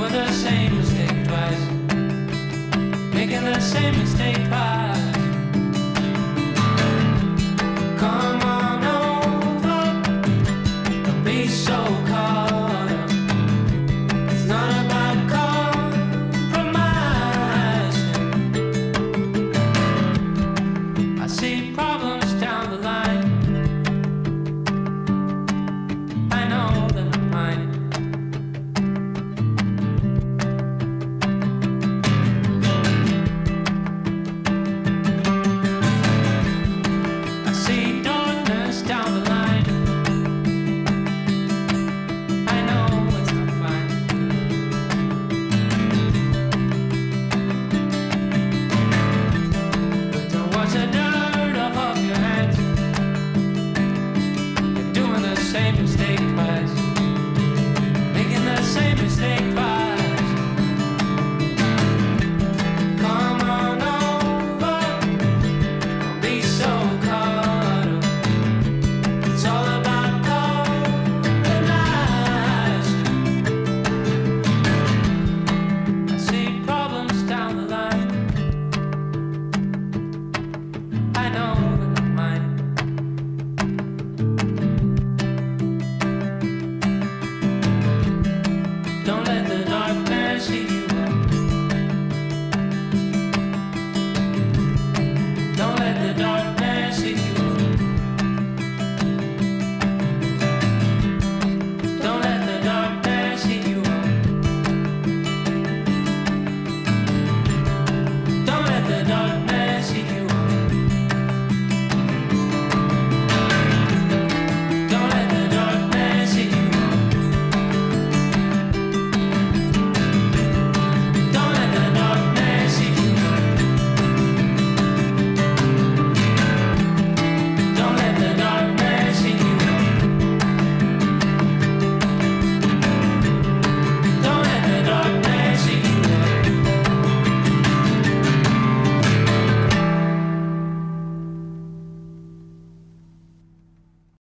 Doing the same mistake twice, making the same mistake twice. Come on over, don't be so caught up. It's not about compromising. I see problems down the line. I know that I'm mine. I see darkness down the line. I know it's not fine. But don't wash the dirt off your hands. You're doing the same mistake twice, making the same mistake twice. Come on over, don't be so caught up. It's all about colonizing. I see problems down the line. I know that I'm mine. Don't let the darkness eat